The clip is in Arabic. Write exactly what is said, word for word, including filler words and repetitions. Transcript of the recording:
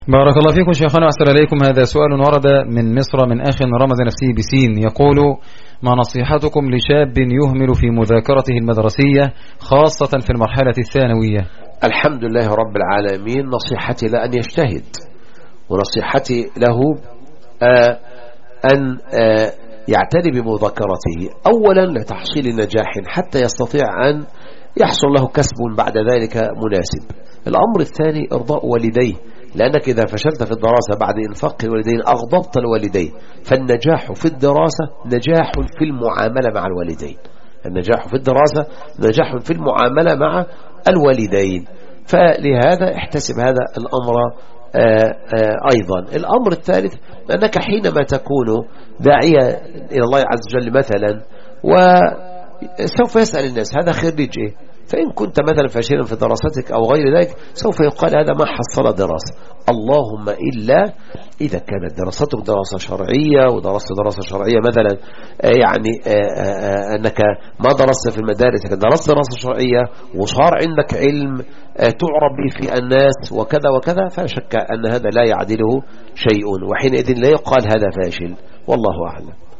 بارك الله فيكم شيخنا وأحسن إليكم. هذا سؤال ورد من مصر من أخ رمز نفسه بسين، يقول: ما نصيحتكم لشاب يهمل في مذاكرته المدرسية خاصة في المرحلة الثانوية؟ الحمد لله رب العالمين. نصيحتي له أن يجتهد، ونصيحتي له آه أن آه يعتني بمذاكرته أولا لتحصيل نجاح حتى يستطيع أن يحصل له كسب بعد ذلك مناسب. الأمر الثاني إرضاء والديه، لأنك إذا فشلت في الدراسة بعد إنفاق الوالدين أغضبت الوالدين. فالنجاح في الدراسة نجاح في المعاملة مع الوالدين، النجاح في الدراسة نجاح في المعاملة مع الوالدين. فلهذا احتسب هذا الأمر آآ آآ أيضا. الأمر الثالث أنك حينما تكون داعية إلى الله عز وجل مثلا وسوف يسأل الناس هذا خريج إيه، فإن كنت مثلا فاشلا في دراستك أو غير ذلك سوف يقال هذا ما حصل دراسة. اللهم إلا إذا كانت دراستك دراسة شرعية ودرست دراسة شرعية مثلا يعني أنك ما درست في المدارس لكن درست دراسة شرعية وصار عندك علم تعرف به في الناس وكذا وكذا، فلا شك أن هذا لا يعدله شيء، وحينئذ لا يقال هذا فاشل. والله أعلم.